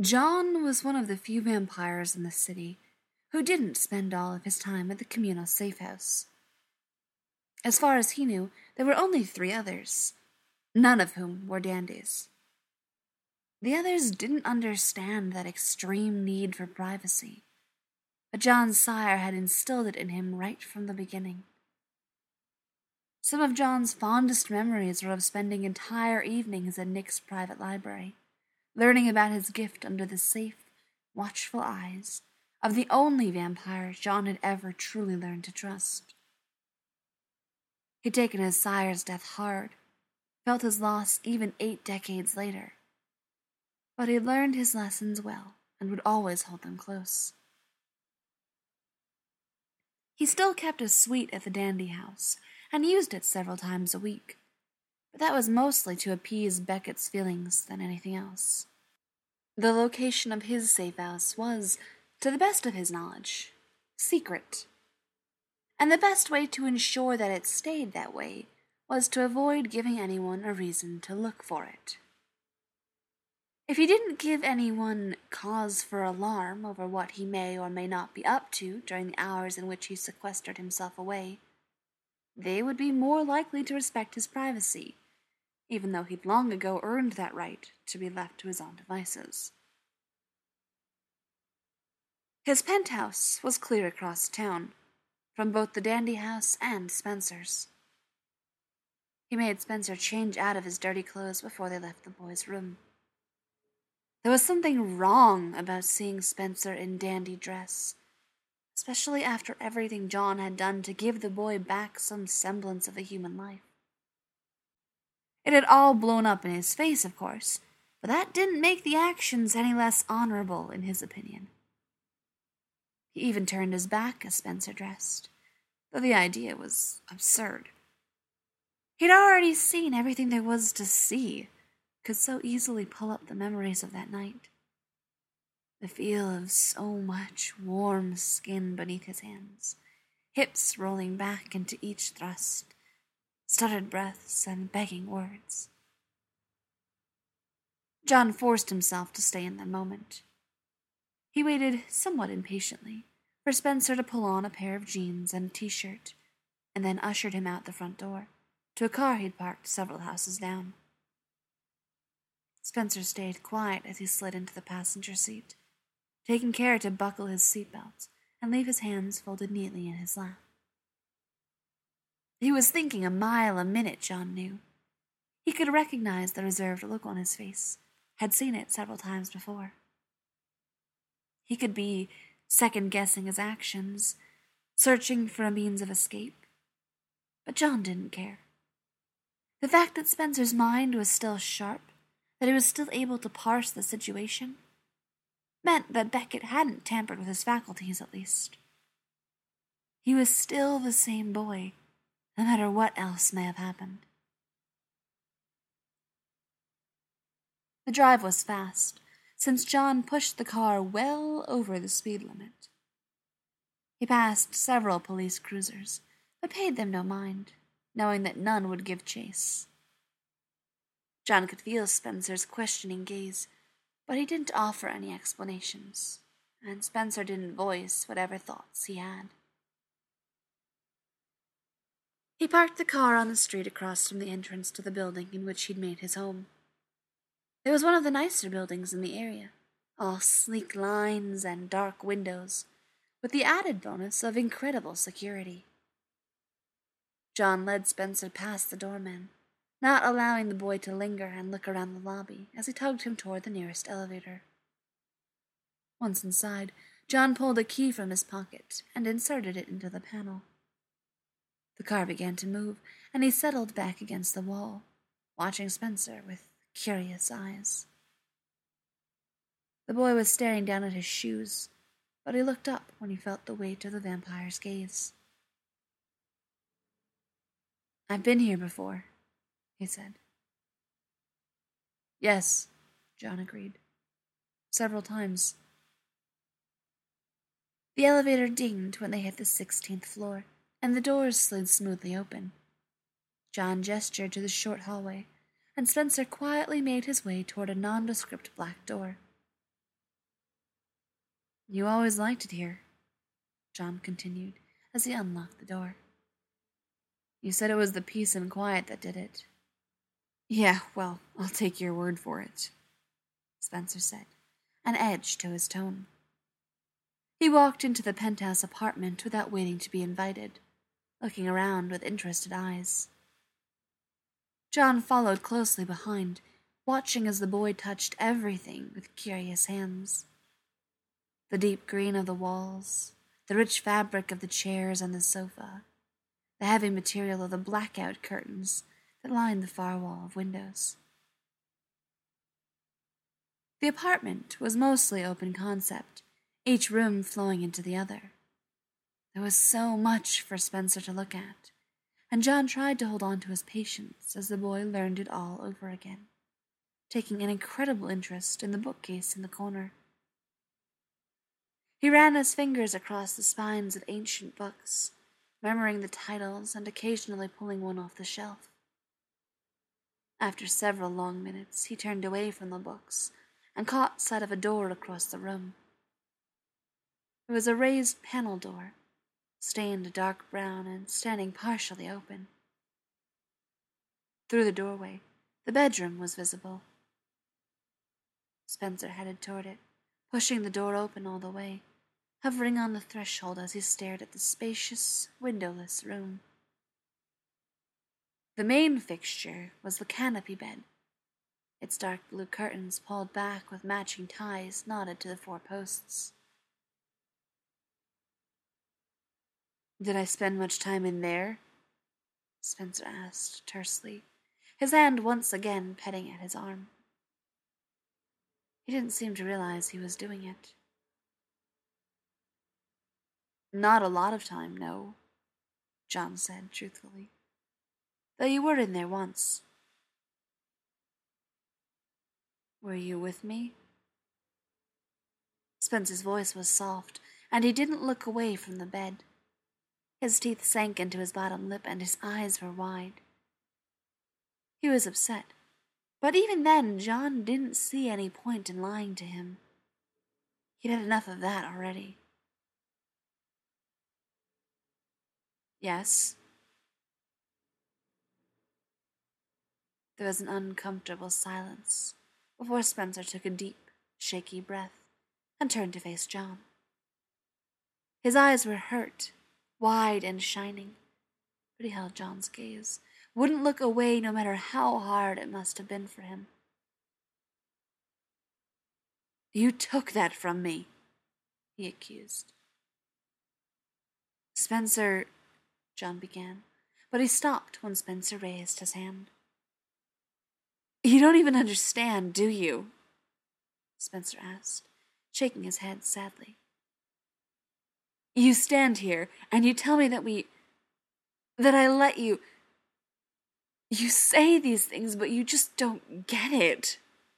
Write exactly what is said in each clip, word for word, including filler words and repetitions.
John was one of the few vampires in the city who didn't spend all of his time at the communal safe house. As far as he knew, there were only three others, none of whom were dandies. The others didn't understand that extreme need for privacy, but John's sire had instilled it in him right from the beginning. Some of John's fondest memories were of spending entire evenings in Nick's private library, learning about his gift under the safe, watchful eyes of the only vampire John had ever truly learned to trust. He'd taken his sire's death hard, felt his loss even eight decades later, but he'd learned his lessons well and would always hold them close. He still kept a suite at the Dandy House and used it several times a week, but that was mostly to appease Beckett's feelings than anything else. The location of his safe house was, to the best of his knowledge, secret, and the best way to ensure that it stayed that way was to avoid giving anyone a reason to look for it. If he didn't give anyone cause for alarm over what he may or may not be up to during the hours in which he sequestered himself away, they would be more likely to respect his privacy, even though he'd long ago earned that right to be left to his own devices. His penthouse was clear across town, from both the Dandy House and Spencer's. He made Spencer change out of his dirty clothes before they left the boy's room. There was something wrong about seeing Spencer in dandy dress, especially after everything John had done to give the boy back some semblance of a human life. It had all blown up in his face, of course, but that didn't make the actions any less honorable in his opinion. He even turned his back as Spencer dressed, though the idea was absurd. He'd already seen everything there was to see, could so easily pull up the memories of that night. The feel of so much warm skin beneath his hands, hips rolling back into each thrust, stuttered breaths and begging words. John forced himself to stay in the moment. He waited somewhat impatiently for Spencer to pull on a pair of jeans and a t-shirt, and then ushered him out the front door to a car he'd parked several houses down. Spencer stayed quiet as he slid into the passenger seat, taking care to buckle his seatbelt and leave his hands folded neatly in his lap. He was thinking a mile a minute, John knew. He could recognize the reserved look on his face, had seen it several times before. He could be second-guessing his actions, searching for a means of escape, but John didn't care. The fact that Spencer's mind was still sharp, that he was still able to parse the situation, meant that Beckett hadn't tampered with his faculties, at least. He was still the same boy, no matter what else may have happened. The drive was fast, since John pushed the car well over the speed limit. He passed several police cruisers, but paid them no mind, knowing that none would give chase. John could feel Spencer's questioning gaze, but he didn't offer any explanations, and Spencer didn't voice whatever thoughts he had. He parked the car on the street across from the entrance to the building in which he'd made his home. It was one of the nicer buildings in the area, all sleek lines and dark windows, with the added bonus of incredible security. John led Spencer past the doorman, not allowing the boy to linger and look around the lobby as he tugged him toward the nearest elevator. Once inside, John pulled a key from his pocket and inserted it into the panel. The car began to move, and he settled back against the wall, watching Spencer with curious eyes. The boy was staring down at his shoes, but he looked up when he felt the weight of the vampire's gaze. "I've been here before," he said. "Yes," John agreed. "Several times." The elevator dinged when they hit the sixteenth floor, and the doors slid smoothly open. John gestured to the short hallway, and Spencer quietly made his way toward a nondescript black door. You always liked it here, John continued as he unlocked the door. You said it was the peace and quiet that did it. Yeah, well, I'll take your word for it, Spencer said, an edge to his tone. He walked into the penthouse apartment without waiting to be invited, looking around with interested eyes. John followed closely behind, watching as the boy touched everything with curious hands. The deep green of the walls, the rich fabric of the chairs and the sofa, the heavy material of the blackout curtains that lined the far wall of windows. The apartment was mostly open concept, each room flowing into the other. There was so much for Spencer to look at, and John tried to hold on to his patience as the boy learned it all over again, taking an incredible interest in the bookcase in the corner. He ran his fingers across the spines of ancient books, murmuring the titles and occasionally pulling one off the shelf. After several long minutes, he turned away from the books and caught sight of a door across the room. It was a raised panel door, stained dark brown and standing partially open. Through the doorway, the bedroom was visible. Spencer headed toward it, pushing the door open all the way, hovering on the threshold as he stared at the spacious, windowless room. The main fixture was the canopy bed, its dark blue curtains pulled back with matching ties knotted to the four posts. Did I spend much time in there? Spencer asked tersely, his hand once again petting at his arm. He didn't seem to realize he was doing it. Not a lot of time, no, John said truthfully. Though you were in there once. Were you with me? Spencer's voice was soft, and he didn't look away from the bed. His teeth sank into his bottom lip, and his eyes were wide. He was upset, but even then John didn't see any point in lying to him. He'd had enough of that already. Yes. There was an uncomfortable silence before Spencer took a deep, shaky breath and turned to face John. His eyes were hurt, wide and shining, but he held John's gaze, wouldn't look away no matter how hard it must have been for him. You took that from me, he accused. Spencer, John began, but he stopped when Spencer raised his hand. You don't even understand, do you? Spencer asked, shaking his head sadly. You stand here and you tell me that we... that I let you... You say these things, but you just don't get it.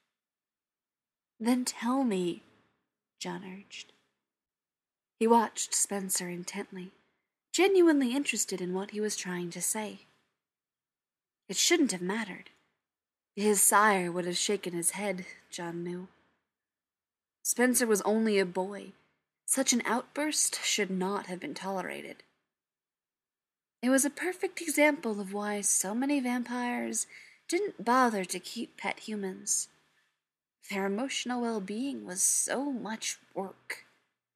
Then tell me, John urged. He watched Spencer intently, genuinely interested in what he was trying to say. It shouldn't have mattered. His sire would have shaken his head, John knew. Spencer was only a boy. Such an outburst should not have been tolerated. It was a perfect example of why so many vampires didn't bother to keep pet humans. Their emotional well-being was so much work.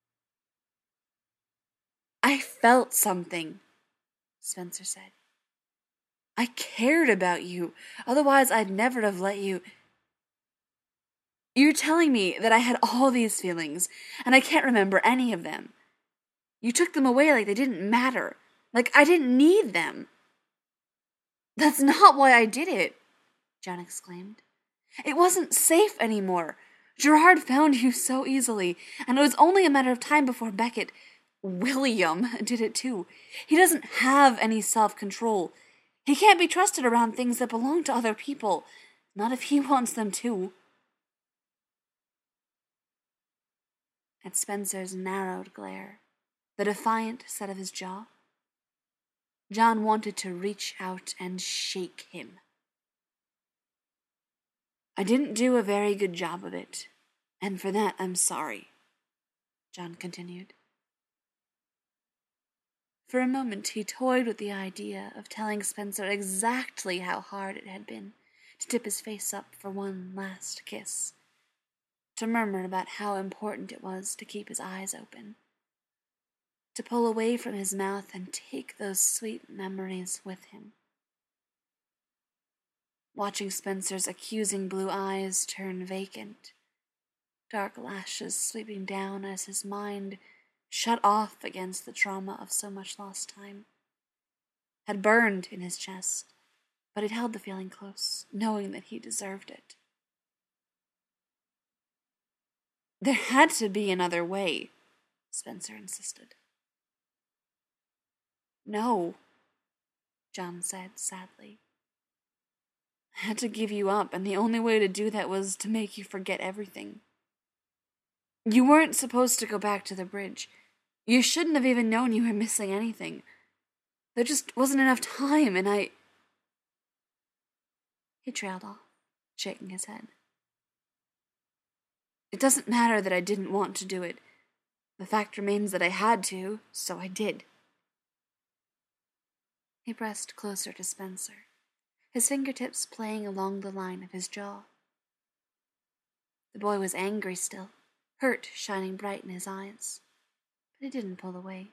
I felt something, Spencer said. I cared about you, otherwise I'd never have let you... You're telling me that I had all these feelings, and I can't remember any of them. You took them away like they didn't matter, like I didn't need them. That's not why I did it, John exclaimed. It wasn't safe anymore. Gerard found you so easily, and it was only a matter of time before Beckett, William, did it too. He doesn't have any self-control. He can't be trusted around things that belong to other people, not if he wants them to. At Spencer's narrowed glare, the defiant set of his jaw, John wanted to reach out and shake him. I didn't do a very good job of it, and for that I'm sorry, John continued. For a moment he toyed with the idea of telling Spencer exactly how hard it had been to tip his face up for one last kiss, to murmur about how important it was to keep his eyes open, to pull away from his mouth and take those sweet memories with him. Watching Spencer's accusing blue eyes turn vacant, dark lashes sweeping down as his mind shut off against the trauma of so much lost time, had burned in his chest, but it held the feeling close, knowing that he deserved it. There had to be another way, Spencer insisted. No, John said sadly. I had to give you up, and the only way to do that was to make you forget everything. You weren't supposed to go back to the bridge. You shouldn't have even known you were missing anything. There just wasn't enough time, and I... He trailed off, shaking his head. It doesn't matter that I didn't want to do it. The fact remains that I had to, so I did. He pressed closer to Spencer, his fingertips playing along the line of his jaw. The boy was angry still, hurt shining bright in his eyes, but he didn't pull away.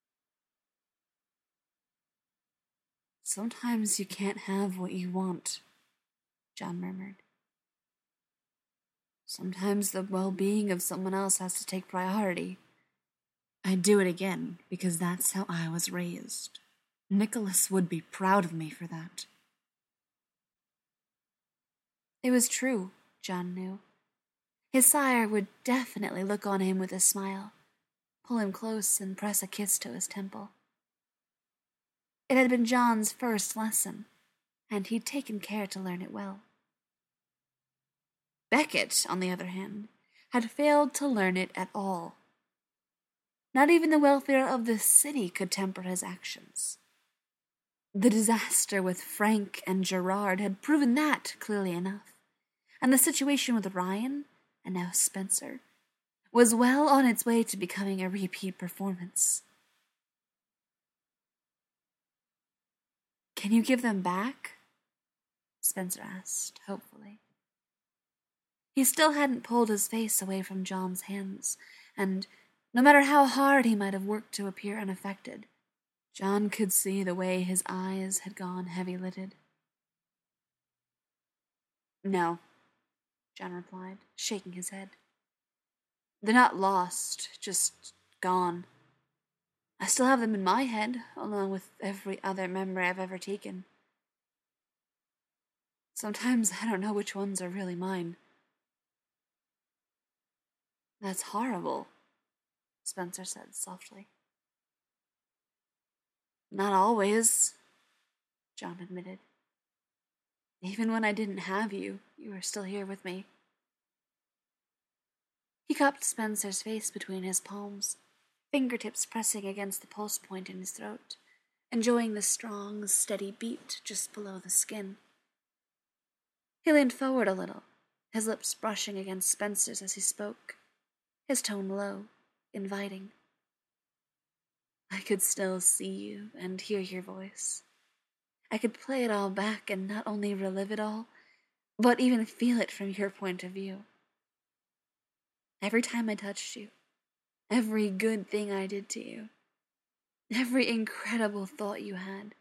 Sometimes you can't have what you want, John murmured. Sometimes the well-being of someone else has to take priority. I'd do it again, because that's how I was raised. Nicholas would be proud of me for that. It was true, John knew. His sire would definitely look on him with a smile, pull him close and press a kiss to his temple. It had been John's first lesson, and he'd taken care to learn it well. Beckett, on the other hand, had failed to learn it at all. Not even the welfare of the city could temper his actions. The disaster with Frank and Gerard had proven that clearly enough, and the situation with Ryan, and now Spencer, was well on its way to becoming a repeat performance. Can you give them back? Spencer asked, hopefully. He still hadn't pulled his face away from John's hands, and no matter how hard he might have worked to appear unaffected, John could see the way his eyes had gone heavy-lidded. No, John replied, shaking his head. They're not lost, just gone. I still have them in my head, along with every other memory I've ever taken. Sometimes I don't know which ones are really mine. That's horrible, Spencer said softly. Not always, John admitted. Even when I didn't have you, you were still here with me. He cupped Spencer's face between his palms, fingertips pressing against the pulse point in his throat, enjoying the strong, steady beat just below the skin. He leaned forward a little, his lips brushing against Spencer's as he spoke, his tone low, inviting. I could still see you and hear your voice. I could play it all back and not only relive it all, but even feel it from your point of view. Every time I touched you, every good thing I did to you, every incredible thought you had.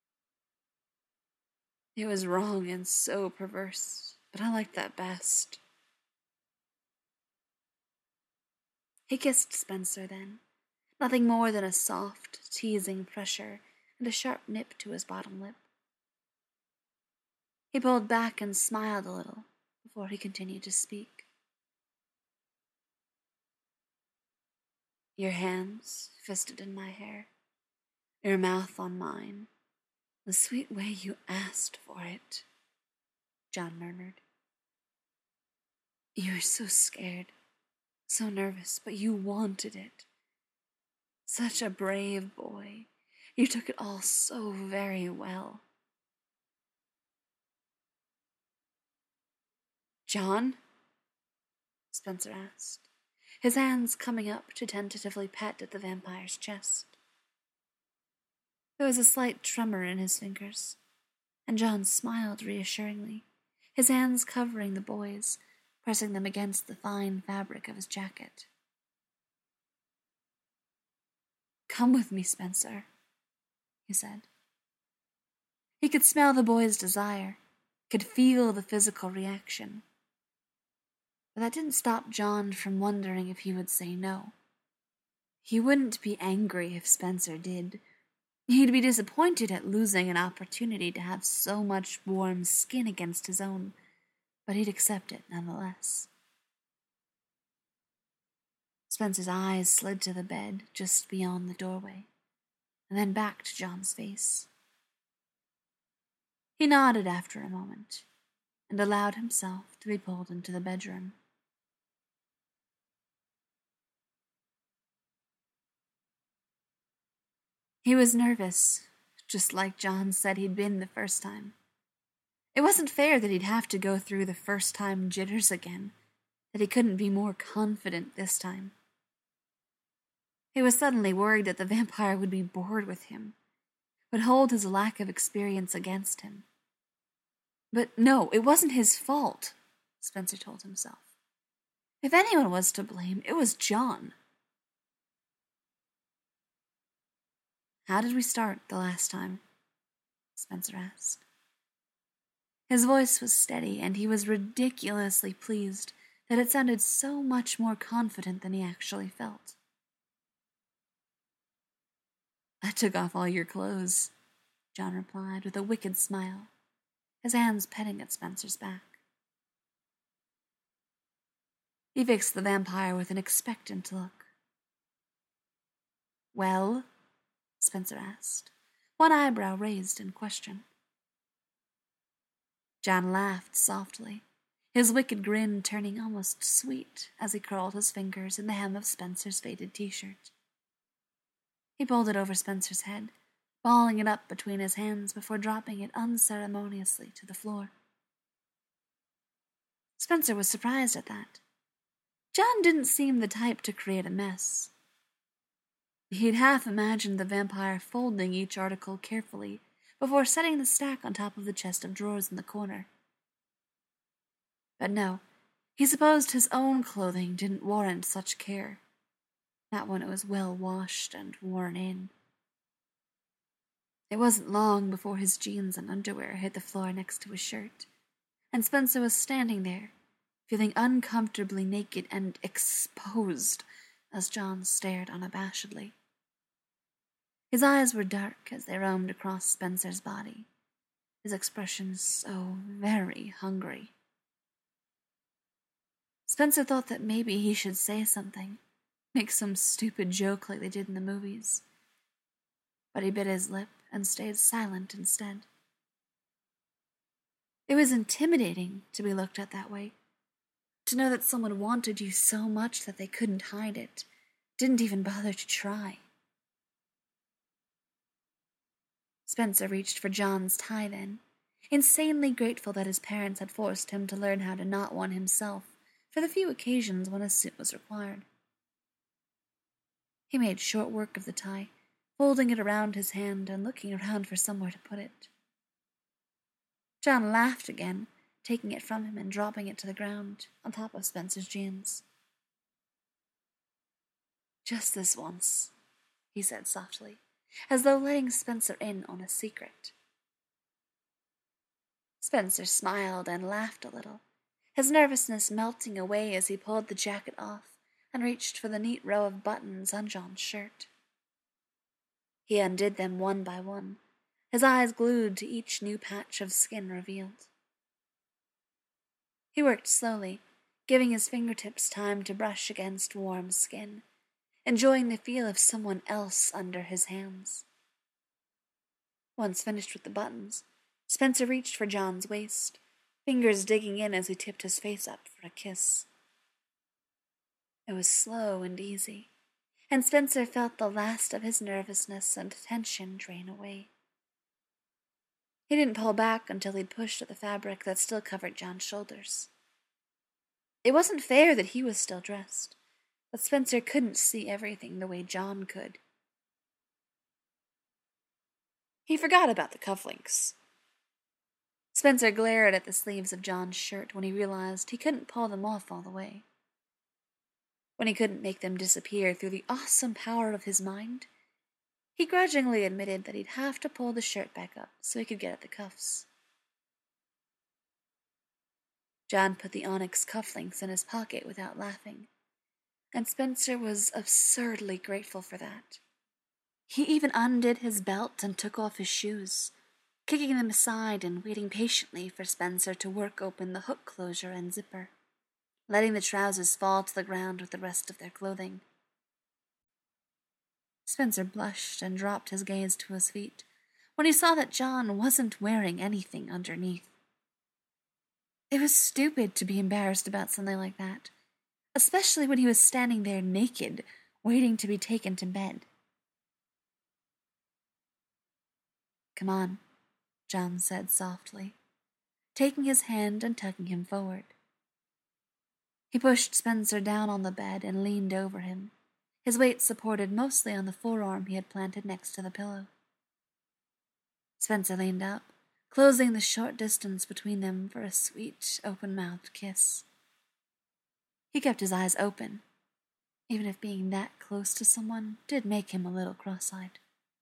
It was wrong and so perverse, but I liked that best. He kissed Spencer then, nothing more than a soft, teasing pressure and a sharp nip to his bottom lip. He pulled back and smiled a little before he continued to speak. Your hands fisted in my hair, your mouth on mine, the sweet way you asked for it, John murmured. You were so scared, so nervous, but you wanted it. Such a brave boy. You took it all so very well. John? Spencer asked, his hands coming up to tentatively pet at the vampire's chest. There was a slight tremor in his fingers, and John smiled reassuringly, his hands covering the boy's, pressing them against the fine fabric of his jacket. "Come with me, Spencer," he said. He could smell the boy's desire, could feel the physical reaction. But that didn't stop John from wondering if he would say no. He wouldn't be angry if Spencer did. He'd be disappointed at losing an opportunity to have so much warm skin against his own, but he'd accept it nonetheless. Spencer's eyes slid to the bed just beyond the doorway, and then back to John's face. He nodded after a moment, and allowed himself to be pulled into the bedroom. He was nervous, just like John said he'd been the first time. It wasn't fair that he'd have to go through the first-time jitters again, that he couldn't be more confident this time. He was suddenly worried that the vampire would be bored with him, would hold his lack of experience against him. But no, it wasn't his fault, Spencer told himself. If anyone was to blame, it was John. "How did we start the last time?" Spencer asked. His voice was steady, and he was ridiculously pleased that it sounded so much more confident than he actually felt. "I took off all your clothes," John replied with a wicked smile, his hands petting at Spencer's back. He fixed the vampire with an expectant look. "Well?" Spencer asked, one eyebrow raised in question. John laughed softly, his wicked grin turning almost sweet as he curled his fingers in the hem of Spencer's faded t-shirt. He pulled it over Spencer's head, balling it up between his hands before dropping it unceremoniously to the floor. Spencer was surprised at that. John didn't seem the type to create a mess. He'd half imagined the vampire folding each article carefully before setting the stack on top of the chest of drawers in the corner. But no, he supposed his own clothing didn't warrant such care, not when it was well washed and worn in. It wasn't long before his jeans and underwear hit the floor next to his shirt, and Spencer was standing there, feeling uncomfortably naked and exposed as John stared unabashedly. His eyes were dark as they roamed across Spencer's body, his expression so very hungry. Spencer thought that maybe he should say something, make some stupid joke like they did in the movies. But he bit his lip and stayed silent instead. It was intimidating to be looked at that way, to know that someone wanted you so much that they couldn't hide it, didn't even bother to try. Spencer reached for John's tie then, insanely grateful that his parents had forced him to learn how to knot one himself for the few occasions when a suit was required. He made short work of the tie, folding it around his hand and looking around for somewhere to put it. John laughed again, taking it from him and dropping it to the ground on top of Spencer's jeans. "Just this once," he said softly, as though letting Spencer in on a secret. Spencer smiled and laughed a little, his nervousness melting away as he pulled the jacket off and reached for the neat row of buttons on John's shirt. He undid them one by one, his eyes glued to each new patch of skin revealed. He worked slowly, giving his fingertips time to brush against warm skin, enjoying the feel of someone else under his hands. Once finished with the buttons, Spencer reached for John's waist, fingers digging in as he tipped his face up for a kiss. It was slow and easy, and Spencer felt the last of his nervousness and tension drain away. He didn't pull back until he'd pushed at the fabric that still covered John's shoulders. It wasn't fair that he was still dressed, but Spencer couldn't see everything the way John could. He forgot about the cufflinks. Spencer glared at the sleeves of John's shirt when he realized he couldn't pull them off all the way. When he couldn't make them disappear through the awesome power of his mind, he grudgingly admitted that he'd have to pull the shirt back up so he could get at the cuffs. John put the onyx cufflinks in his pocket without laughing, and Spencer was absurdly grateful for that. He even undid his belt and took off his shoes, kicking them aside and waiting patiently for Spencer to work open the hook closure and zipper, letting the trousers fall to the ground with the rest of their clothing. Spencer blushed and dropped his gaze to his feet when he saw that John wasn't wearing anything underneath. It was stupid to be embarrassed about something like that, especially when he was standing there naked, waiting to be taken to bed. "Come on," John said softly, taking his hand and tugging him forward. He pushed Spencer down on the bed and leaned over him, his weight supported mostly on the forearm he had planted next to the pillow. Spencer leaned up, closing the short distance between them for a sweet, open-mouthed kiss. He kept his eyes open, even if being that close to someone did make him a little cross-eyed.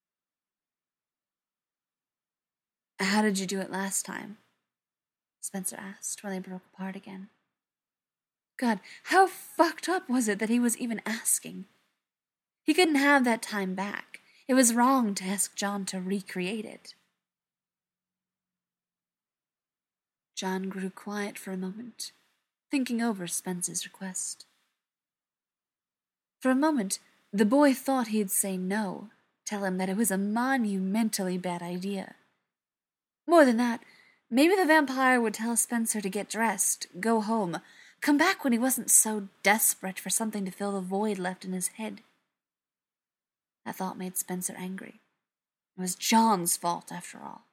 "How did you do it last time?" Spencer asked when they broke apart again. God, how fucked up was it that he was even asking? He couldn't have that time back. It was wrong to ask John to recreate it. John grew quiet for a moment, thinking over Spencer's request. For a moment, the boy thought he'd say no, tell him that it was a monumentally bad idea. More than that, maybe the vampire would tell Spencer to get dressed, go home, come back when he wasn't so desperate for something to fill the void left in his head. That thought made Spencer angry. It was John's fault, after all.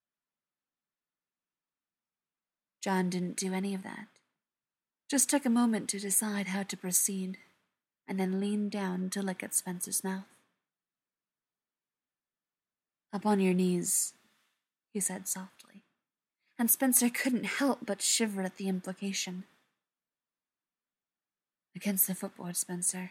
John didn't do any of that. Just took a moment to decide how to proceed, and then leaned down to look at Spencer's mouth. "Up on your knees," he said softly, and Spencer couldn't help but shiver at the implication. "Against the footboard, Spencer."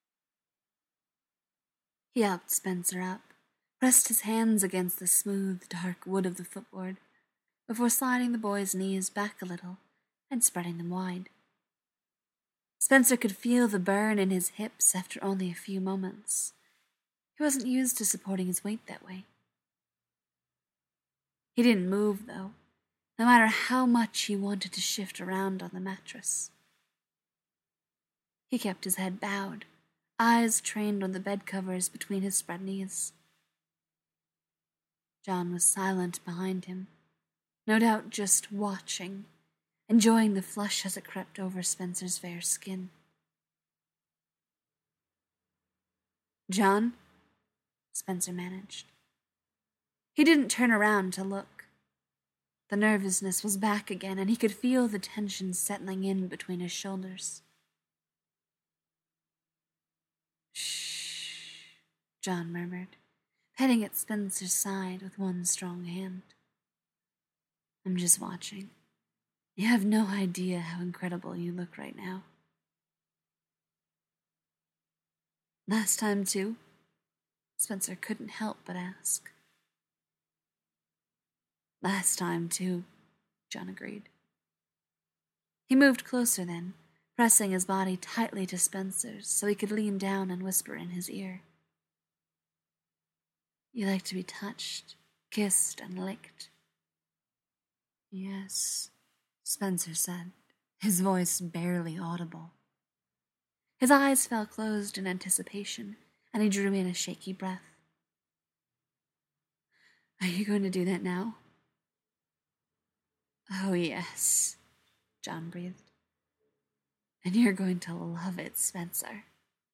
He helped Spencer up, pressed his hands against the smooth, dark wood of the footboard, before sliding the boy's knees back a little and spreading them wide. Spencer could feel the burn in his hips after only a few moments. He wasn't used to supporting his weight that way. He didn't move, though, no matter how much he wanted to shift around on the mattress. He kept his head bowed, eyes trained on the bed covers between his spread knees. John was silent behind him, no doubt just watching, enjoying the flush as it crept over Spencer's fair skin. "John?" Spencer managed. He didn't turn around to look. The nervousness was back again, and he could feel the tension settling in between his shoulders. "Shh," John murmured, petting at Spencer's side with one strong hand. "I'm just watching. You have no idea how incredible you look right now." "Last time, too?" Spencer couldn't help but ask. "Last time, too," John agreed. He moved closer then, pressing his body tightly to Spencer's so he could lean down and whisper in his ear. "You like to be touched, kissed, and licked." "Yes," Spencer said, his voice barely audible. His eyes fell closed in anticipation, and he drew in a shaky breath. "Are you going to do that now?" "Oh, yes," John breathed. "And you're going to love it, Spencer."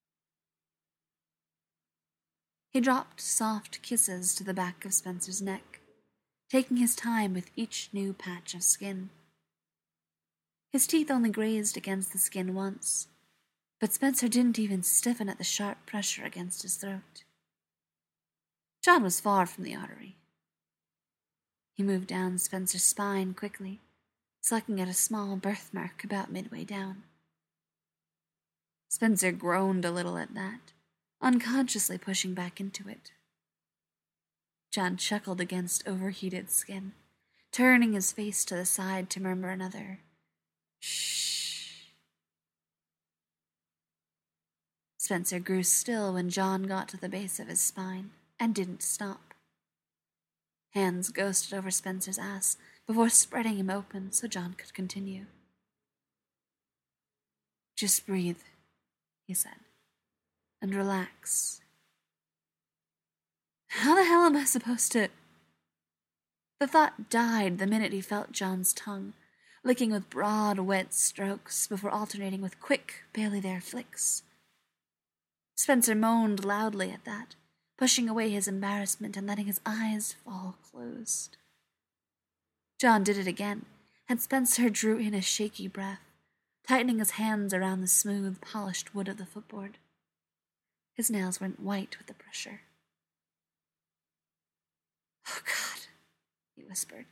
He dropped soft kisses to the back of Spencer's neck, taking his time with each new patch of skin. His teeth only grazed against the skin once, but Spencer didn't even stiffen at the sharp pressure against his throat. John was far from the artery. He moved down Spencer's spine quickly, sucking at a small birthmark about midway down. Spencer groaned a little at that, unconsciously pushing back into it. John chuckled against overheated skin, turning his face to the side to murmur another, "Shh." Spencer grew still when John got to the base of his spine, and didn't stop. Hands ghosted over Spencer's ass before spreading him open so John could continue. "Just breathe," he said, "and relax." How the hell am I supposed to... The thought died the minute he felt John's tongue, licking with broad, wet strokes before alternating with quick, barely there flicks. Spencer moaned loudly at that, pushing away his embarrassment and letting his eyes fall closed. John did it again, and Spencer drew in a shaky breath, tightening his hands around the smooth, polished wood of the footboard. His nails went white with the pressure. "Oh, God," he whispered.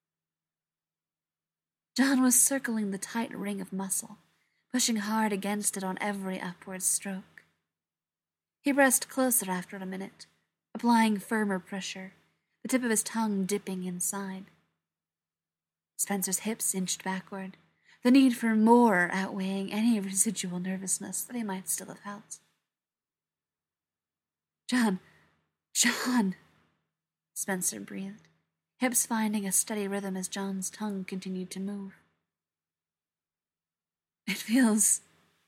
John was circling the tight ring of muscle, pushing hard against it on every upward stroke. He pressed closer after a minute, applying firmer pressure, the tip of his tongue dipping inside. Spencer's hips inched backward, the need for more outweighing any residual nervousness that he might still have felt. "John, John," Spencer breathed, hips finding a steady rhythm as John's tongue continued to move. "It feels..."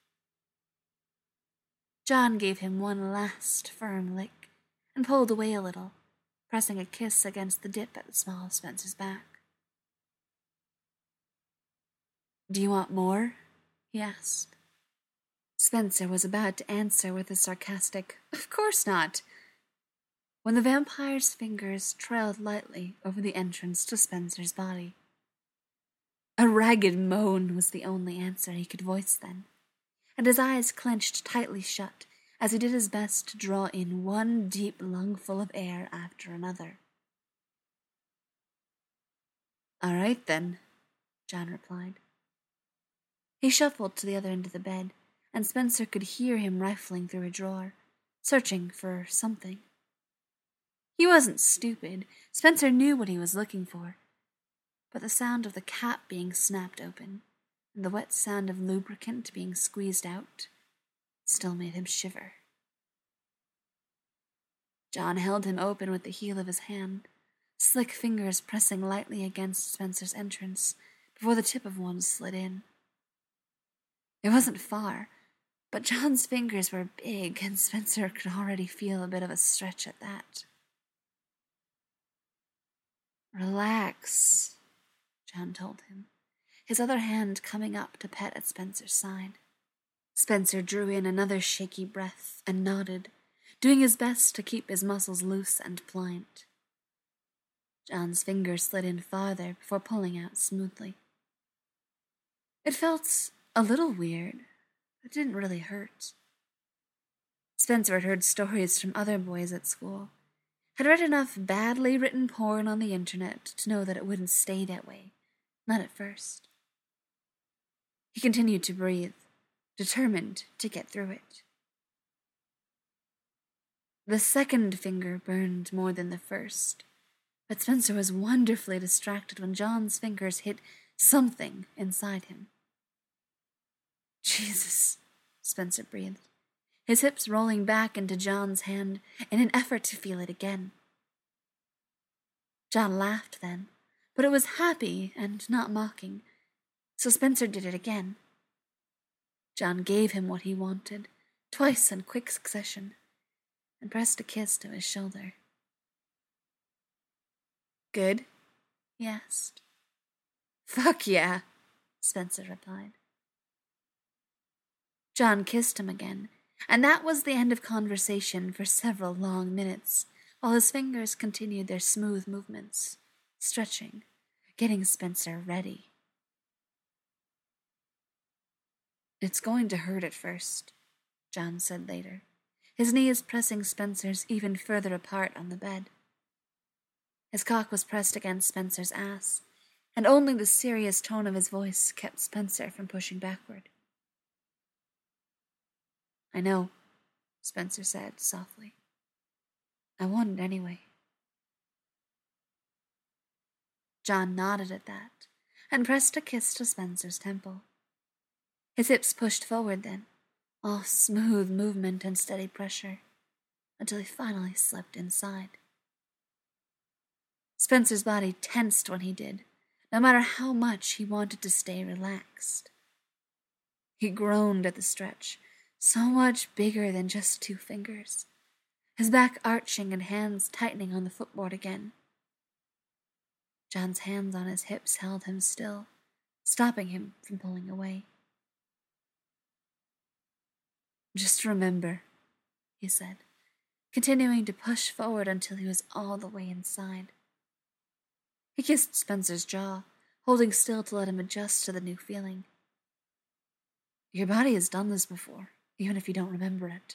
John gave him one last firm lick and pulled away a little, pressing a kiss against the dip at the small of Spencer's back. "Do you want more?" he asked. Spencer was about to answer with a sarcastic, "Of course not," when the vampire's fingers trailed lightly over the entrance to Spencer's body. A ragged moan was the only answer he could voice then, and his eyes clenched tightly shut as he did his best to draw in one deep lungful of air after another. "All right, then," John replied. He shuffled to the other end of the bed, and Spencer could hear him rifling through a drawer, searching for something. He wasn't stupid. Spencer knew what he was looking for. But the sound of the cap being snapped open, and the wet sound of lubricant being squeezed out, still made him shiver. John held him open with the heel of his hand, slick fingers pressing lightly against Spencer's entrance before the tip of one slid in. It wasn't far, but John's fingers were big, and Spencer could already feel a bit of a stretch at that. "Relax," John told him, his other hand coming up to pet at Spencer's side. Spencer drew in another shaky breath and nodded, doing his best to keep his muscles loose and pliant. John's fingers slid in farther before pulling out smoothly. It felt a little weird, but didn't really hurt. Spencer had heard stories from other boys at school, had read enough badly written porn on the internet to know that it wouldn't stay that way, not at first. He continued to breathe, determined to get through it. The second finger burned more than the first, but Spencer was wonderfully distracted when John's fingers hit something inside him. "Jesus," Spencer breathed, his hips rolling back into John's hand in an effort to feel it again. John laughed then, but it was happy and not mocking, so Spencer did it again. John gave him what he wanted, twice in quick succession, and pressed a kiss to his shoulder. "Good?" he asked. "Fuck yeah," Spencer replied. John kissed him again, and that was the end of conversation for several long minutes, while his fingers continued their smooth movements, stretching, getting Spencer ready. "It's going to hurt at first," John said later, his knees pressing Spencer's even further apart on the bed. His cock was pressed against Spencer's ass, and only the serious tone of his voice kept Spencer from pushing backward. I know, Spencer said softly. I wanted anyway. John nodded at that, and pressed a kiss to Spencer's temple. His hips pushed forward then, all smooth movement and steady pressure, until he finally slipped inside. Spencer's body tensed when he did, no matter how much he wanted to stay relaxed. He groaned at the stretch, so much bigger than just two fingers, his back arching and hands tightening on the footboard again. John's hands on his hips held him still, stopping him from pulling away. Just remember, he said, continuing to push forward until he was all the way inside. He kissed Spencer's jaw, holding still to let him adjust to the new feeling. Your body has done this before, even if you don't remember it.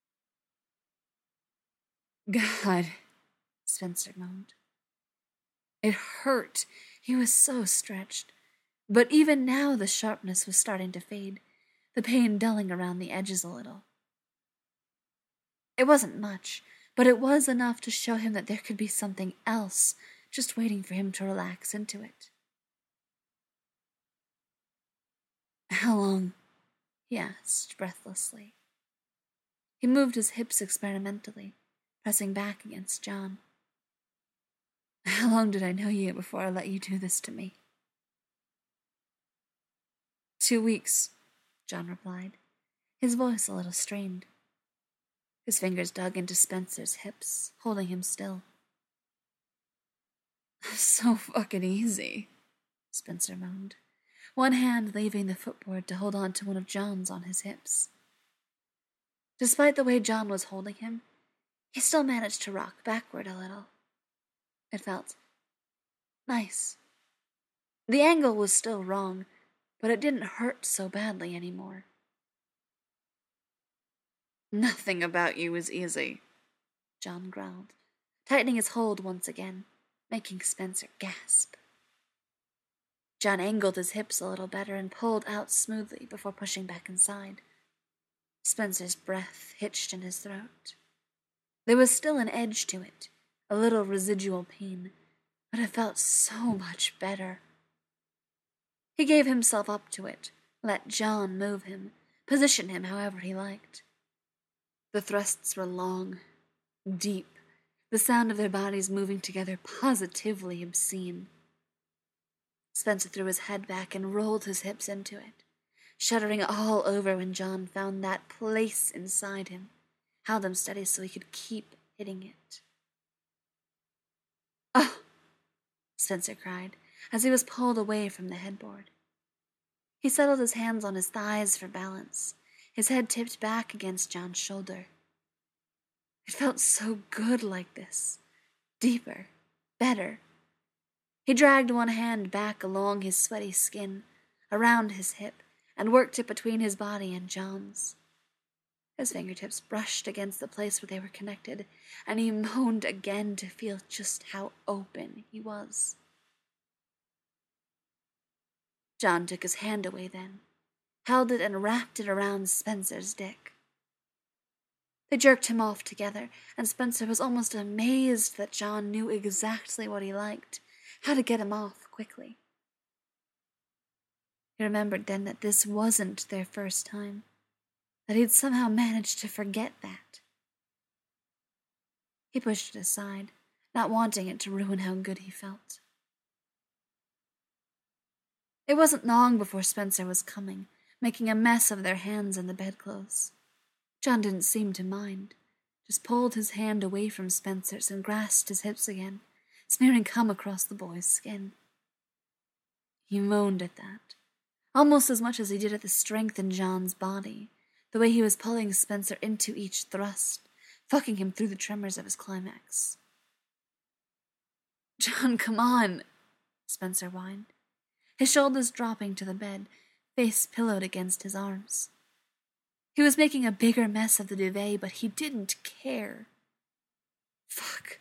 God, Spencer moaned. It hurt. He was so stretched. But even now the sharpness was starting to fade, the pain dulling around the edges a little. It wasn't much, but it was enough to show him that there could be something else just waiting for him to relax into it. How long? He asked breathlessly. He moved his hips experimentally, pressing back against John. How long did I know you before I let you do this to me? Two weeks, John replied, his voice a little strained. His fingers dug into Spencer's hips, holding him still. So fucking easy, Spencer moaned, one hand leaving the footboard to hold on to one of John's on his hips. Despite the way John was holding him, he still managed to rock backward a little. It felt nice. The angle was still wrong, but it didn't hurt so badly anymore. Nothing about you is easy, John growled, tightening his hold once again, making Spencer gasp. John angled his hips a little better and pulled out smoothly before pushing back inside. Spencer's breath hitched in his throat. There was still an edge to it, a little residual pain, but it felt so much better. He gave himself up to it, let John move him, position him however he liked. The thrusts were long, deep, the sound of their bodies moving together positively obscene. Spencer threw his head back and rolled his hips into it, shuddering all over when John found that place inside him, held him steady so he could keep hitting it. Oh! Spencer cried, as he was pulled away from the headboard. He settled his hands on his thighs for balance, his head tipped back against John's shoulder. It felt so good like this, deeper, better. He dragged one hand back along his sweaty skin, around his hip, and worked it between his body and John's. His fingertips brushed against the place where they were connected, and he moaned again to feel just how open he was. John took his hand away then, held it and wrapped it around Spencer's dick. They jerked him off together, and Spencer was almost amazed that John knew exactly what he liked, how to get him off quickly. He remembered then that this wasn't their first time, that he'd somehow managed to forget that. He pushed it aside, not wanting it to ruin how good he felt. It wasn't long before Spencer was coming, making a mess of their hands and the bedclothes. John didn't seem to mind, just pulled his hand away from Spencer's and grasped his hips again, smearing cum across the boy's skin. He moaned at that, almost as much as he did at the strength in John's body, the way he was pulling Spencer into each thrust, fucking him through the tremors of his climax. John, come on, Spencer whined, his shoulders dropping to the bed, face pillowed against his arms. He was making a bigger mess of the duvet, but he didn't care. Fuck.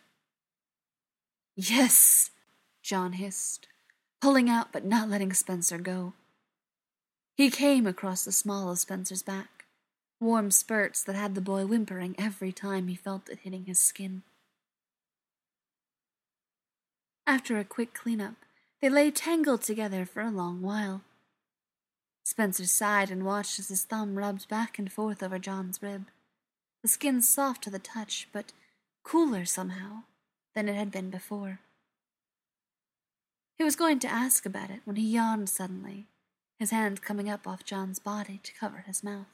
Yes, John hissed, pulling out but not letting Spencer go. He came across the small of Spencer's back, warm spurts that had the boy whimpering every time he felt it hitting his skin. After a quick cleanup, they lay tangled together for a long while. Spencer sighed and watched as his thumb rubbed back and forth over John's rib, the skin soft to the touch, but cooler somehow than it had been before. He was going to ask about it when he yawned suddenly, his hand coming up off John's body to cover his mouth.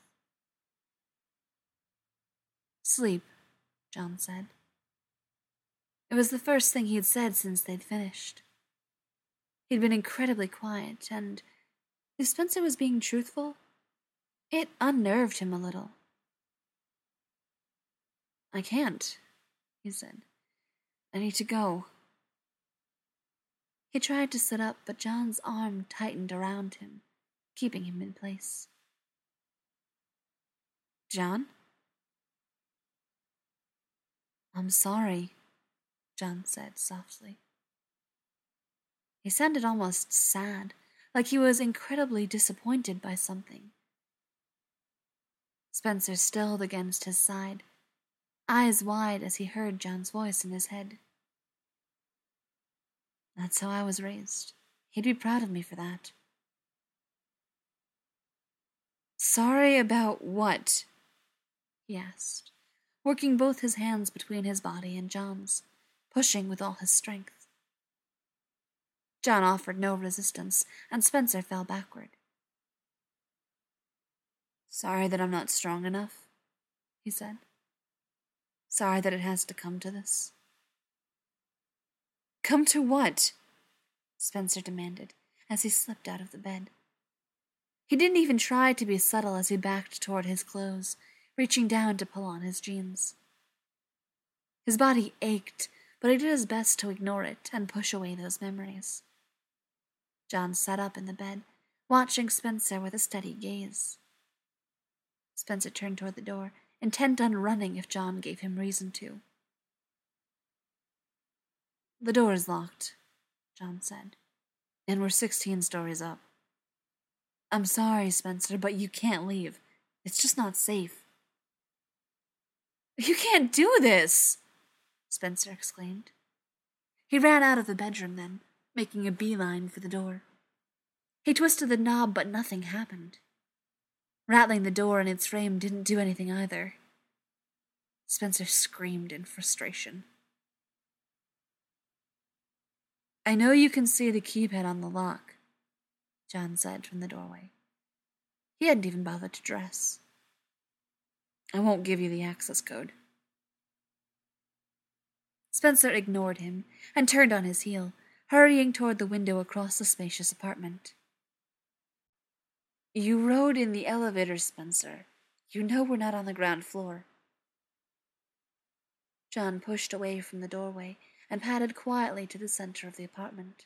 Sleep, John said. It was the first thing he had said since they'd finished. He'd been incredibly quiet, and if Spencer was being truthful, it unnerved him a little. I can't, he said. I need to go. He tried to sit up, but John's arm tightened around him, keeping him in place. John? I'm sorry, John said softly. He sounded almost sad, like he was incredibly disappointed by something. Spencer stilled against his side, eyes wide as he heard John's voice in his head. That's how I was raised. He'd be proud of me for that. Sorry about what? He asked, working both his hands between his body and John's, pushing with all his strength. John offered no resistance, and Spencer fell backward. Sorry that I'm not strong enough, he said. Sorry that it has to come to this. Come to what? Spencer demanded, as he slipped out of the bed. He didn't even try to be subtle as he backed toward his clothes, reaching down to pull on his jeans. His body ached, but he did his best to ignore it and push away those memories. John sat up in the bed, watching Spencer with a steady gaze. Spencer turned toward the door, intent on running if John gave him reason to. The door is locked, John said, and we're sixteen stories up. I'm sorry, Spencer, but you can't leave. It's just not safe. You can't do this, Spencer exclaimed. He ran out of the bedroom then, making a beeline for the door. He twisted the knob, but nothing happened. Rattling the door in its frame didn't do anything either. Spencer screamed in frustration. I know you can see the keypad on the lock, John said from the doorway. He hadn't even bothered to dress. I won't give you the access code. Spencer ignored him and turned on his heel, hurrying toward the window across the spacious apartment. You rode in the elevator, Spencer. You know we're not on the ground floor. John pushed away from the doorway and padded quietly to the center of the apartment.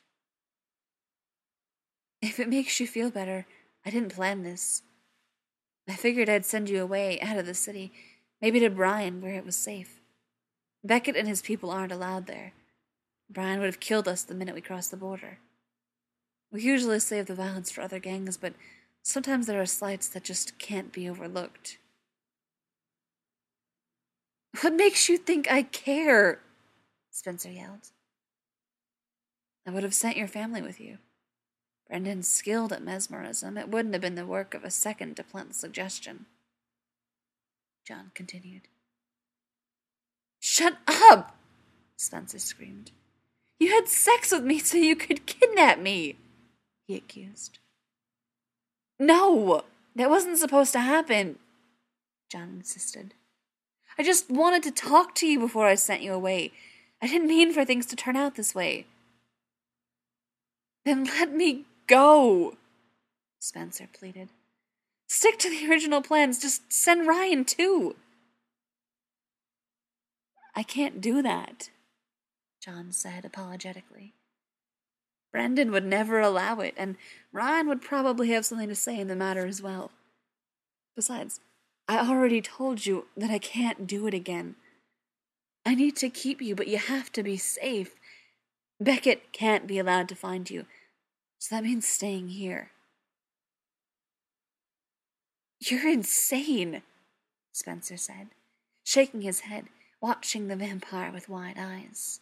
If it makes you feel better, I didn't plan this. I figured I'd send you away, out of the city, maybe to Brian, where it was safe. Beckett and his people aren't allowed there. Brian would have killed us the minute we crossed the border. We usually save the violence for other gangs, but sometimes there are slights that just can't be overlooked. What makes you think I care? Spencer yelled. I would have sent your family with you. Brendan's skilled at mesmerism. It wouldn't have been the work of a second to plant the suggestion. John continued. Shut up! Spencer screamed. You had sex with me so you could kidnap me, he accused. No, that wasn't supposed to happen, John insisted. I just wanted to talk to you before I sent you away. I didn't mean for things to turn out this way. Then let me go, Spencer pleaded. Stick to the original plans. Just send Ryan too. I can't do that, John said apologetically. Brendan would never allow it, and Ryan would probably have something to say in the matter as well. Besides, I already told you that I can't do it again. I need to keep you, but you have to be safe. Beckett can't be allowed to find you, so that means staying here." "You're insane," Spencer said, shaking his head, watching the vampire with wide eyes.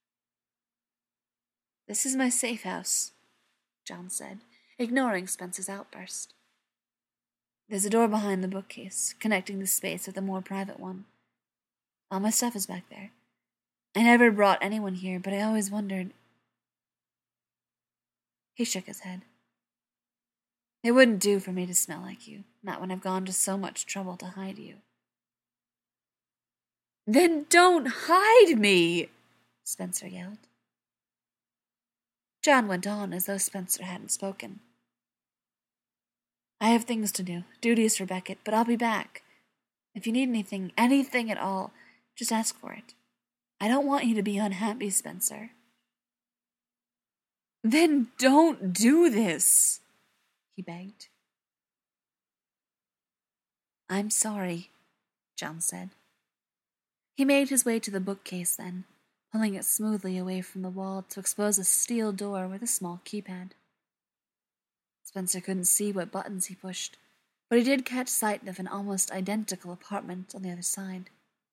"This is my safe house," John said, ignoring Spencer's outburst. "There's a door behind the bookcase, connecting this space with a more private one. All my stuff is back there. I never brought anyone here, but I always wondered—" He shook his head. "It wouldn't do for me to smell like you, not when I've gone to so much trouble to hide you." "Then don't hide me!" Spencer yelled. John went on as though Spencer hadn't spoken. "I have things to do, duties for Beckett, but I'll be back. If you need anything, anything at all, just ask for it. I don't want you to be unhappy, Spencer." "Then don't do this," he begged. "I'm sorry," John said. He made his way to the bookcase then, pulling it smoothly away from the wall to expose a steel door with a small keypad. Spencer couldn't see what buttons he pushed, but he did catch sight of an almost identical apartment on the other side.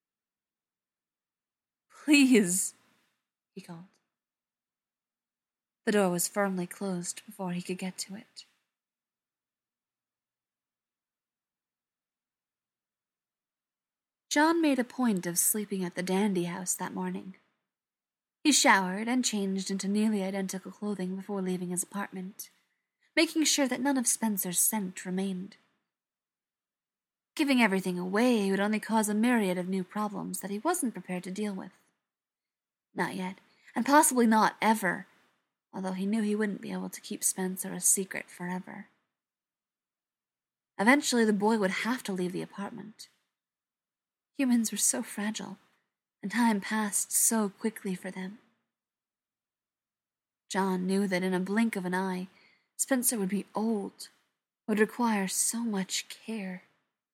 "Please," he called. The door was firmly closed before he could get to it. John made a point of sleeping at the Dandy House that morning. He showered and changed into nearly identical clothing before leaving his apartment, making sure that none of Spencer's scent remained. Giving everything away would only cause a myriad of new problems that he wasn't prepared to deal with. Not yet, and possibly not ever, although he knew he wouldn't be able to keep Spencer a secret forever. Eventually, the boy would have to leave the apartment. Humans were so fragile, and time passed so quickly for them. John knew that in a blink of an eye, Spencer would be old, would require so much care.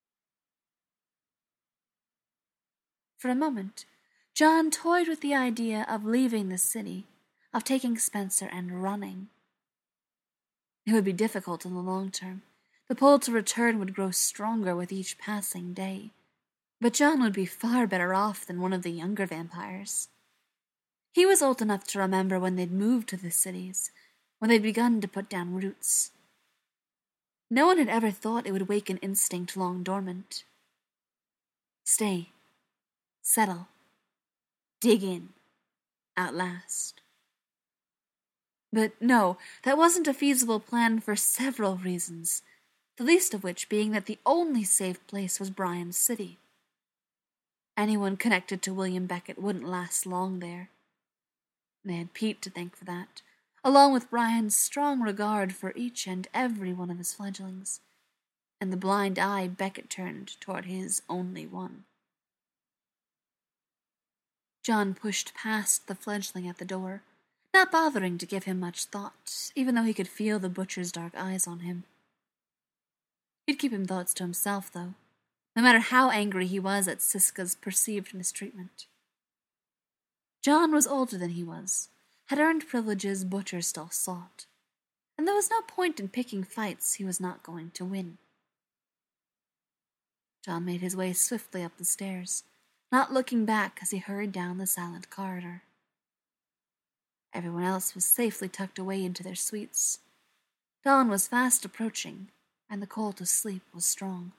For a moment, John toyed with the idea of leaving the city, of taking Spencer and running. It would be difficult in the long term. The pull to return would grow stronger with each passing day. But John would be far better off than one of the younger vampires. He was old enough to remember when they'd moved to the cities, when they'd begun to put down roots. No one had ever thought it would wake an instinct long dormant. Stay, settle, dig in, outlast. But no, that wasn't a feasible plan for several reasons, the least of which being that the only safe place was Bryan's City. Anyone connected to William Beckett wouldn't last long there. They had Pete to thank for that, along with Bryan's strong regard for each and every one of his fledglings, and the blind eye Beckett turned toward his only one. John pushed past the fledgling at the door, not bothering to give him much thought, even though he could feel the butcher's dark eyes on him. He'd keep his thoughts to himself, though, no matter how angry he was at Siska's perceived mistreatment. John was older than he was, had earned privileges Butcher still sought, and there was no point in picking fights he was not going to win. John made his way swiftly up the stairs, not looking back as he hurried down the silent corridor. Everyone else was safely tucked away into their suites. Dawn was fast approaching, and the call to sleep was strong.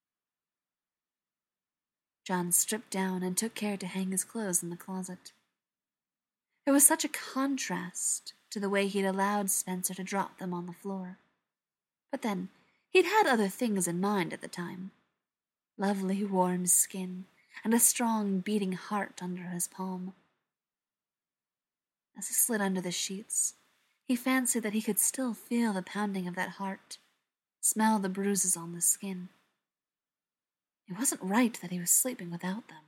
John stripped down and took care to hang his clothes in the closet. It was such a contrast to the way he'd allowed Spencer to drop them on the floor. But then, he'd had other things in mind at the time. Lovely warm skin, and a strong beating heart under his palm. As he slid under the sheets, he fancied that he could still feel the pounding of that heart, smell the bruises on the skin. It wasn't right that he was sleeping without them.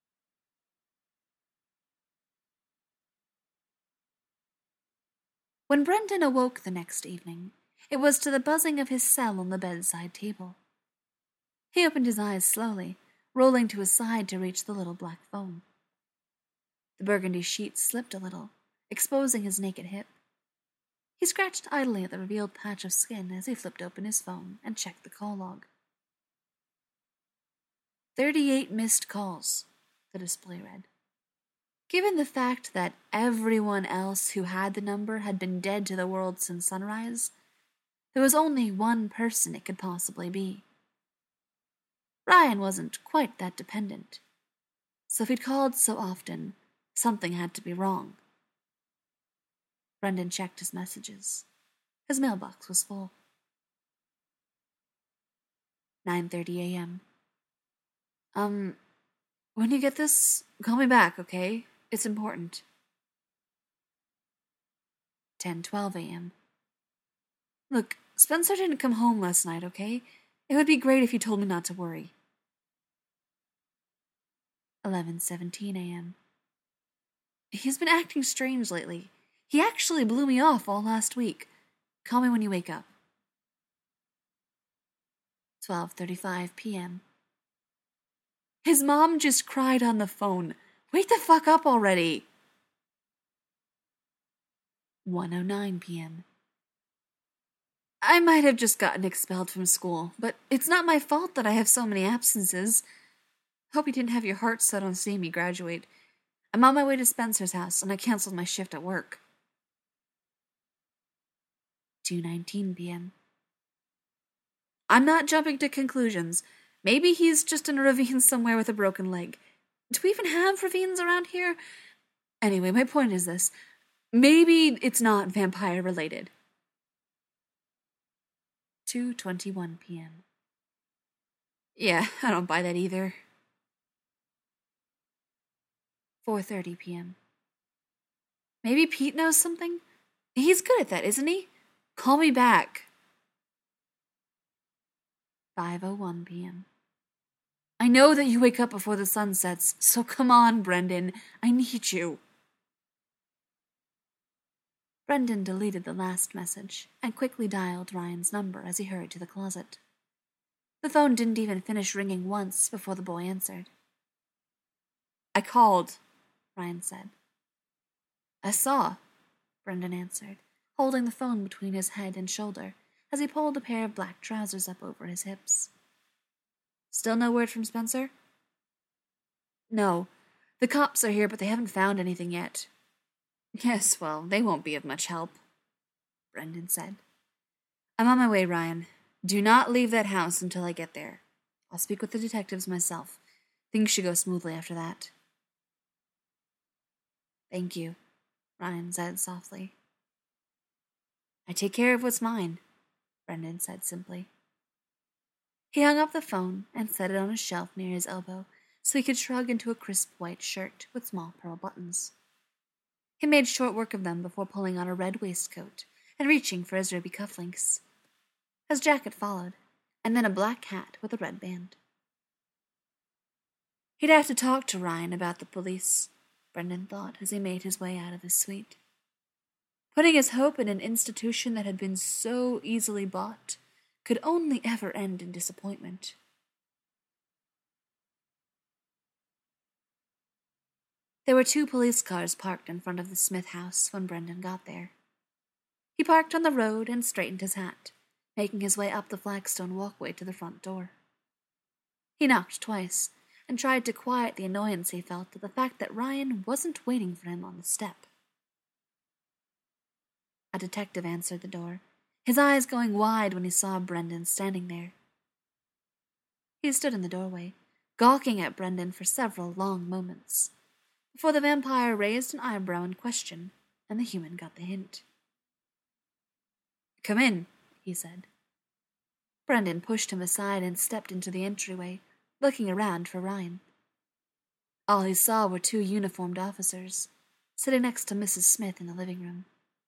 When Brendan awoke the next evening, it was to the buzzing of his cell on the bedside table. He opened his eyes slowly, rolling to his side to reach the little black phone. The burgundy sheet slipped a little, exposing his naked hip. He scratched idly at the revealed patch of skin as he flipped open his phone and checked the call log. Thirty-eight missed calls, the display read. Given the fact that everyone else who had the number had been dead to the world since sunrise, there was only one person it could possibly be. Ryan wasn't quite that dependent, so if he'd called so often, something had to be wrong. Brendan checked his messages. His mailbox was full. nine thirty a.m. Um, when you get this, call me back, okay? It's important. ten twelve a.m. Look, Spencer didn't come home last night, okay? It would be great if you told me not to worry. eleven seventeen a.m. He's been acting strange lately. He actually blew me off all last week. Call me when you wake up. twelve thirty-five p.m. His mom just cried on the phone. Wake the fuck up already. one oh nine p.m. I might have just gotten expelled from school, but it's not my fault that I have so many absences. Hope you didn't have your heart set on seeing me graduate. I'm on my way to Spencer's house, and I canceled my shift at work. two nineteen p.m. I'm not jumping to conclusions. Maybe he's just in a ravine somewhere with a broken leg. Do we even have ravines around here? Anyway, my point is this. Maybe it's not vampire-related. two twenty-one p.m. Yeah, I don't buy that either. four thirty p.m. Maybe Pete knows something? He's good at that, isn't he? Call me back. five oh one p.m. I know that you wake up before the sun sets, so come on, Brendan. I need you. Brendan deleted the last message and quickly dialed Ryan's number as he hurried to the closet. The phone didn't even finish ringing once before the boy answered. I called, Ryan said. I saw, Brendan answered, holding the phone between his head and shoulder as he pulled a pair of black trousers up over his hips. Still no word from Spencer? No. The cops are here, but they haven't found anything yet. Yes, well, they won't be of much help, Brendan said. I'm on my way, Ryan. Do not leave that house until I get there. I'll speak with the detectives myself. Things should go smoothly after that. Thank you, Ryan said softly. I take care of what's mine, Brendan said simply. He hung up the phone and set it on a shelf near his elbow so he could shrug into a crisp white shirt with small pearl buttons. He made short work of them before pulling on a red waistcoat and reaching for his ruby cufflinks. His jacket followed, and then a black hat with a red band. He'd have to talk to Ryan about the police, Brendan thought as he made his way out of his suite. Putting his hope in an institution that had been so easily bought could only ever end in disappointment. There were two police cars parked in front of the Smith house when Brendan got there. He parked on the road and straightened his hat, making his way up the flagstone walkway to the front door. He knocked twice and tried to quiet the annoyance he felt at the fact that Ryan wasn't waiting for him on the step. A detective answered the door, his eyes going wide when he saw Brendan standing there. He stood in the doorway, gawking at Brendan for several long moments, before the vampire raised an eyebrow in question, and the human got the hint. Come in, he said. Brendan pushed him aside and stepped into the entryway, looking around for Ryan. All he saw were two uniformed officers, sitting next to Missus Smith in the living room.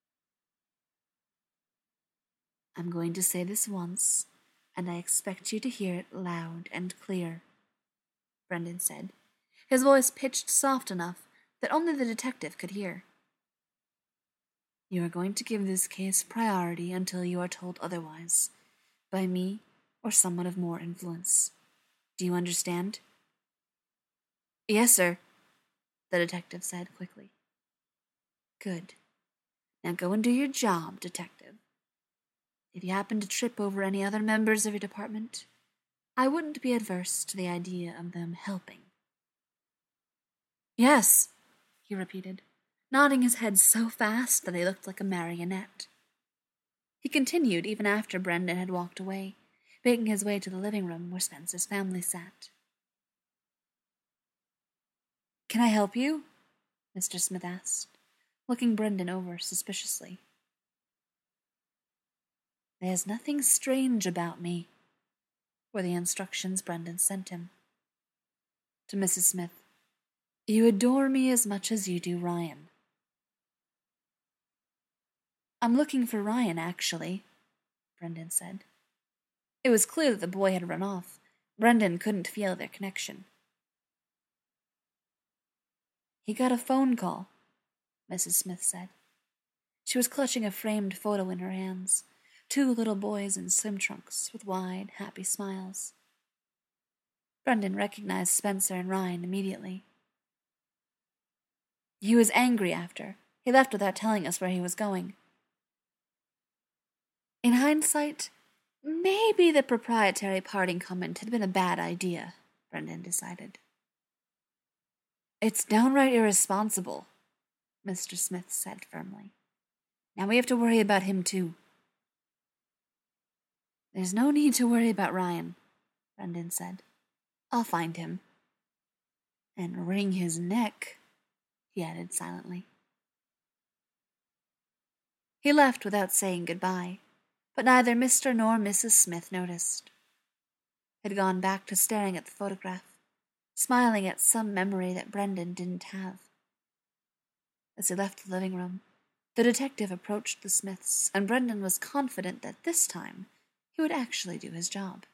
I'm going to say this once, and I expect you to hear it loud and clear, Brendan said, his voice pitched soft enough that only the detective could hear. You are going to give this case priority until you are told otherwise, by me or someone of more influence. Do you understand? Yes, sir, the detective said quickly. Good. Now go and do your job, detective. If you happen to trip over any other members of your department, I wouldn't be adverse to the idea of them helping. Yes, he repeated, nodding his head so fast that he looked like a marionette. He continued even after Brendan had walked away, making his way to the living room where Spencer's family sat. Can I help you? Mister Smith asked, looking Brendan over suspiciously. There's nothing strange about me, were the instructions Brendan sent him. To Missus Smith, you adore me as much as you do Ryan. I'm looking for Ryan, actually, Brendan said. It was clear that the boy had run off. Brendan couldn't feel their connection. He got a phone call, Missus Smith said. She was clutching a framed photo in her hands, two little boys in swim trunks with wide, happy smiles. Brendan recognized Spencer and Ryan immediately. He was angry after. He left without telling us where he was going. In hindsight, maybe the proprietary parting comment had been a bad idea, Brendan decided. It's downright irresponsible, Mister Smith said firmly. Now we have to worry about him too. There's no need to worry about Ryan, Brendan said. I'll find him. And wring his neck, he added silently. He left without saying goodbye, but neither Mister nor Missus Smith noticed. Had gone back to staring at the photograph, smiling at some memory that Brendan didn't have. As he left the living room, the detective approached the Smiths, and Brendan was confident that this time he would actually do his job.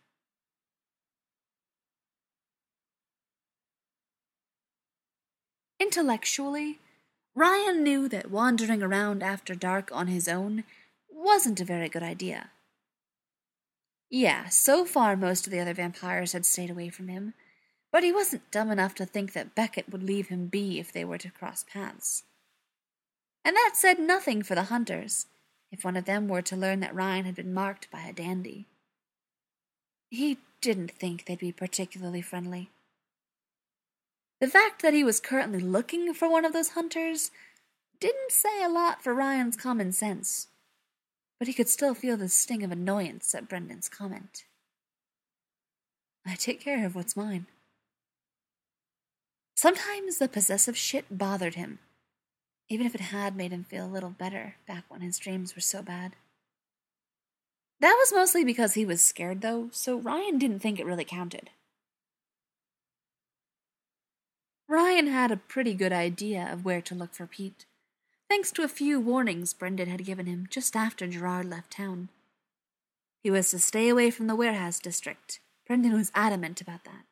Intellectually, Ryan knew that wandering around after dark on his own wasn't a very good idea. Yeah, so far most of the other vampires had stayed away from him, but he wasn't dumb enough to think that Beckett would leave him be if they were to cross paths. And that said nothing for the hunters, if one of them were to learn that Ryan had been marked by a dandy. He didn't think they'd be particularly friendly. The fact that he was currently looking for one of those hunters didn't say a lot for Ryan's common sense, but he could still feel the sting of annoyance at Brendan's comment. I take care of what's mine. Sometimes the possessive shit bothered him, even if it had made him feel a little better back when his dreams were so bad. That was mostly because he was scared, though, so Ryan didn't think it really counted. Ryan had a pretty good idea of where to look for Pete, thanks to a few warnings Brendan had given him just after Gerard left town. He was to stay away from the warehouse district. Brendan was adamant about that.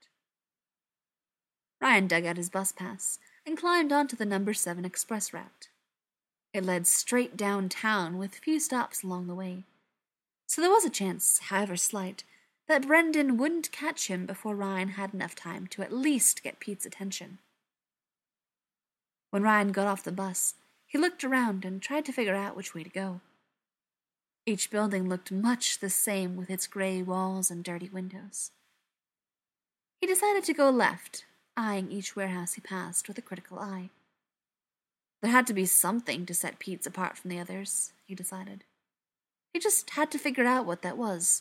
Ryan dug out his bus pass and climbed onto the number seven express route. It led straight downtown with few stops along the way, so there was a chance, however slight, that Brendan wouldn't catch him before Ryan had enough time to at least get Pete's attention. When Ryan got off the bus, he looked around and tried to figure out which way to go. Each building looked much the same with its gray walls and dirty windows. He decided to go left, eyeing each warehouse he passed with a critical eye. There had to be something to set Pete's apart from the others, he decided. He just had to figure out what that was.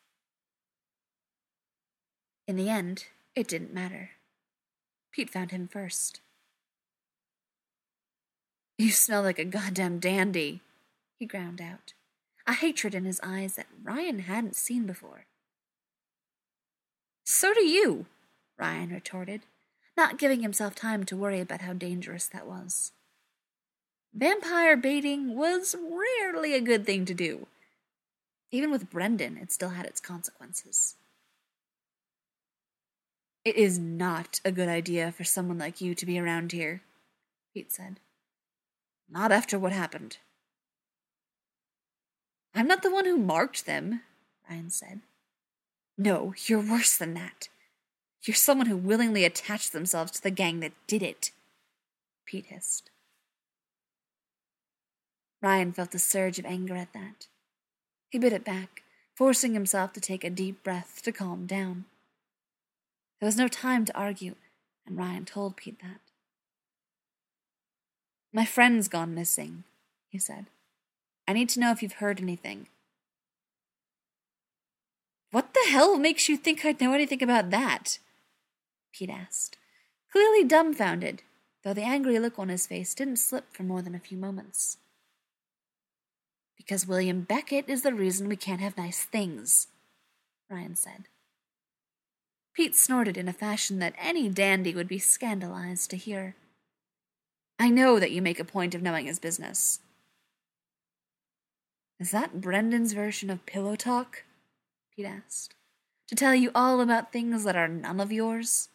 In the end, it didn't matter. Pete found him first. You smell like a goddamn dandy, he ground out, a hatred in his eyes that Ryan hadn't seen before. So do you, Ryan retorted, not giving himself time to worry about how dangerous that was. Vampire baiting was rarely a good thing to do. Even with Brendan, it still had its consequences. It is not a good idea for someone like you to be around here, Pete said. Not after what happened. I'm not the one who marked them, Ryan said. No, you're worse than that. You're someone who willingly attached themselves to the gang that did it, Pete hissed. Ryan felt a surge of anger at that. He bit it back, forcing himself to take a deep breath to calm down. There was no time to argue, and Ryan told Pete that. My friend's gone missing, he said. I need to know if you've heard anything. What the hell makes you think I'd know anything about that? Pete asked, clearly dumbfounded, though the angry look on his face didn't slip for more than a few moments. Because William Beckett is the reason we can't have nice things, Ryan said. Pete snorted in a fashion that any dandy would be scandalized to hear. I know that you make a point of knowing his business. Is that Brendan's version of pillow talk? Pete asked. To tell you all about things that are none of yours?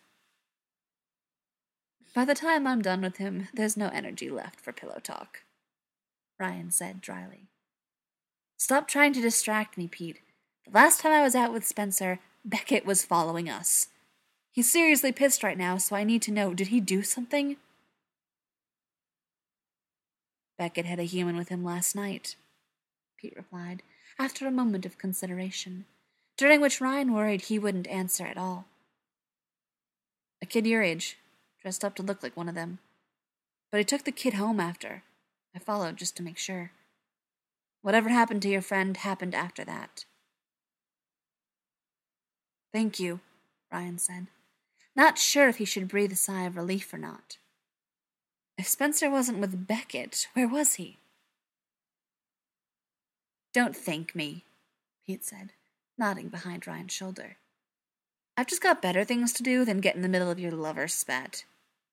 By the time I'm done with him, there's no energy left for pillow talk, Ryan said dryly. Stop trying to distract me, Pete. The last time I was out with Spencer, Beckett was following us. He's seriously pissed right now, so I need to know, did he do something? Beckett had a human with him last night, Pete replied, after a moment of consideration, during which Ryan worried he wouldn't answer at all. A kid your age, dressed up to look like one of them. But he took the kid home after. I followed just to make sure. Whatever happened to your friend happened after that. Thank you, Ryan said, not sure if he should breathe a sigh of relief or not. If Spencer wasn't with Beckett, where was he? Don't thank me, Pete said, nodding behind Ryan's shoulder. I've just got better things to do than get in the middle of your lover spat.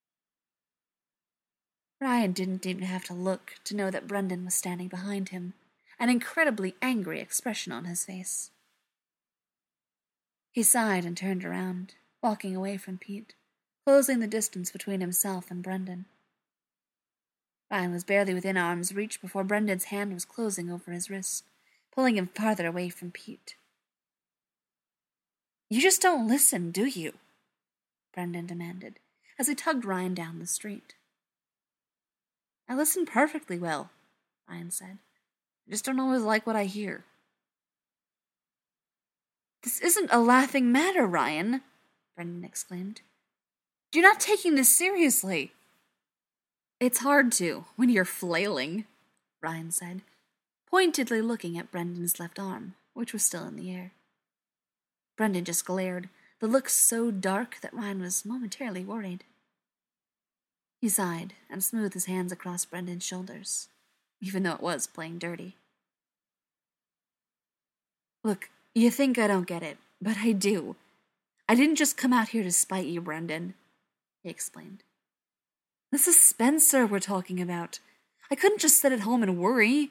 Ryan didn't even have to look to know that Brendan was standing behind him, an incredibly angry expression on his face. He sighed and turned around, walking away from Pete, closing the distance between himself and Brendan. Ryan was barely within arm's reach before Brendan's hand was closing over his wrist, pulling him farther away from Pete. You just don't listen, do you? Brendan demanded, as he tugged Ryan down the street. I listen perfectly well, Ryan said. I just don't always like what I hear. This isn't a laughing matter, Ryan, Brendan exclaimed. You're not taking this seriously. It's hard to, when you're flailing, Ryan said, pointedly looking at Brendan's left arm, which was still in the air. Brendan just glared, the look so dark that Ryan was momentarily worried. He sighed and smoothed his hands across Brendan's shoulders, even though it was playing dirty. Look, you think I don't get it, but I do. I didn't just come out here to spite you, Brendan, he explained. This is Spencer we're talking about. I couldn't just sit at home and worry.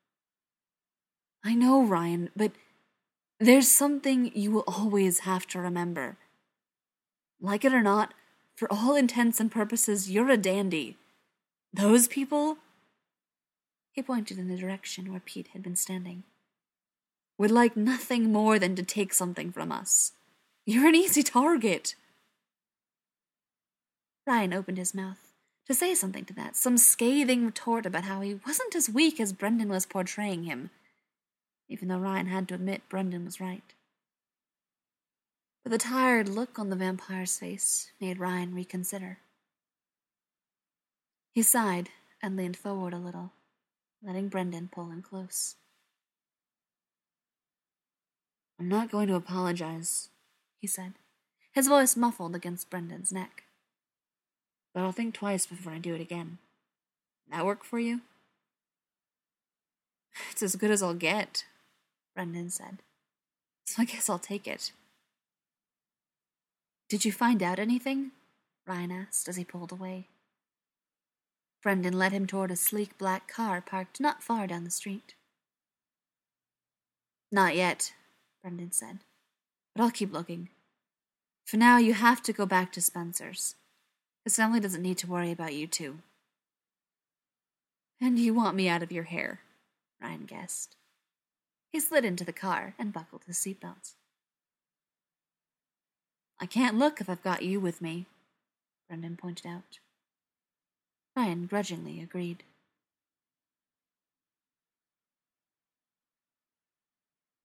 I know, Ryan, but there's something you will always have to remember. Like it or not, for all intents and purposes, you're a dandy. Those people, he pointed in the direction where Pete had been standing, would like nothing more than to take something from us. You're an easy target. Ryan opened his mouth to say something to that, some scathing retort about how he wasn't as weak as Brendan was portraying him, even though Ryan had to admit Brendan was right. But the tired look on the vampire's face made Ryan reconsider. He sighed and leaned forward a little, letting Brendan pull him close. I'm not going to apologize, he said, his voice muffled against Brendan's neck. But I'll think twice before I do it again. That work for you? It's as good as I'll get, Brendan said. So I guess I'll take it. Did you find out anything? Ryan asked as he pulled away. Brendan led him toward a sleek black car parked not far down the street. Not yet, Brendan said, but I'll keep looking. For now, you have to go back to Spencer's. His family doesn't need to worry about you two. And you want me out of your hair, Ryan guessed. He slid into the car and buckled his seatbelt. I can't look if I've got you with me, Brendan pointed out. Ryan grudgingly agreed.